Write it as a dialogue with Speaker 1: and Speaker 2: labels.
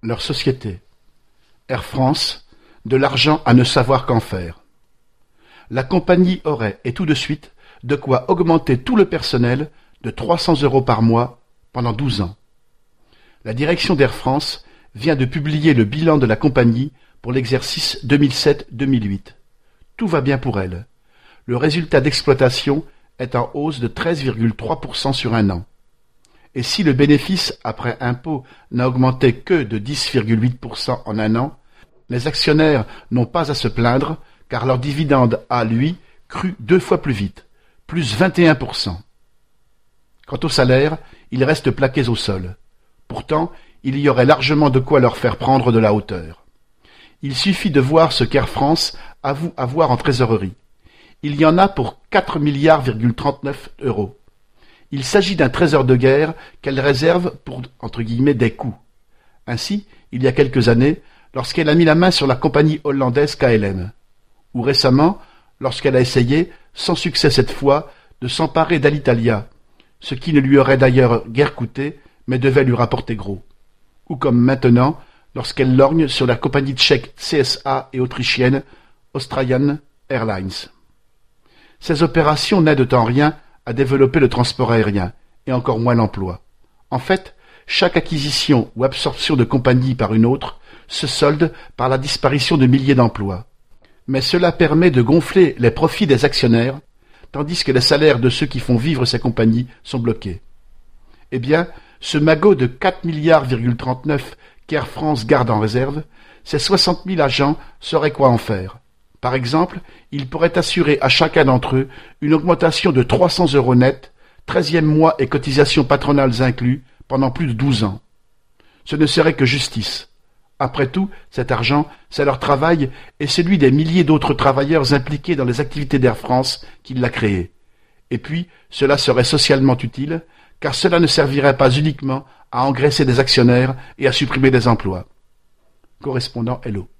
Speaker 1: Leur société. Air France, de l'argent à ne savoir qu'en faire. La compagnie aurait, et tout de suite, de quoi augmenter tout le personnel de 300 € par mois pendant 12 ans. La direction d'Air France vient de publier le bilan de la compagnie pour l'exercice 2007-2008. Tout va bien pour elle. Le résultat d'exploitation est en hausse de 13,3% sur un an. Et si le bénéfice après impôt n'a augmenté que de 10,8% en un an, les actionnaires n'ont pas à se plaindre car leur dividende a, lui, cru 2 fois plus vite, plus 21%. Quant au salaire, ils restent plaqués au sol. Pourtant, il y aurait largement de quoi leur faire prendre de la hauteur. Il suffit de voir ce qu'Air France avoue avoir en trésorerie. Il y en a pour 4,39 milliards €. Il s'agit d'un trésor de guerre qu'elle réserve pour, entre guillemets, des coups. Ainsi, il y a quelques années, lorsqu'elle a mis la main sur la compagnie hollandaise KLM. Ou récemment, lorsqu'elle a essayé, sans succès cette fois, de s'emparer d'Alitalia, ce qui ne lui aurait d'ailleurs guère coûté, mais devait lui rapporter gros. Ou comme maintenant, lorsqu'elle lorgne sur la compagnie tchèque CSA et autrichienne Austrian Airlines. Ces opérations n'aident en rien à développer le transport aérien, et encore moins l'emploi. En fait, chaque acquisition ou absorption de compagnie par une autre se solde par la disparition de milliers d'emplois. Mais cela permet de gonfler les profits des actionnaires, tandis que les salaires de ceux qui font vivre ces compagnies sont bloqués. Eh bien, ce magot de 4,39 milliards qu'Air France garde en réserve, ces 60 000 agents sauraient quoi en faire. Par exemple, ils pourraient assurer à chacun d'entre eux une augmentation de 300 € net, 13e mois et cotisations patronales inclus, pendant plus de 12 ans. Ce ne serait que justice. Après tout, cet argent, c'est leur travail et celui des milliers d'autres travailleurs impliqués dans les activités d'Air France qui l'a créé. Et puis, cela serait socialement utile, car cela ne servirait pas uniquement à engraisser des actionnaires et à supprimer des emplois. Correspondant Hello.